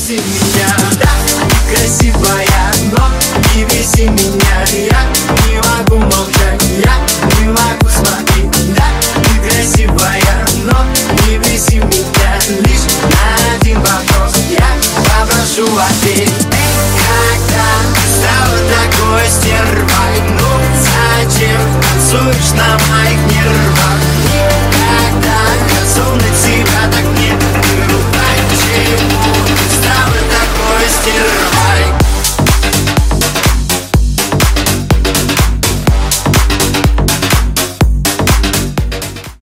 вези меня. Да, красивая, но не вези меня. Я не могу молчать.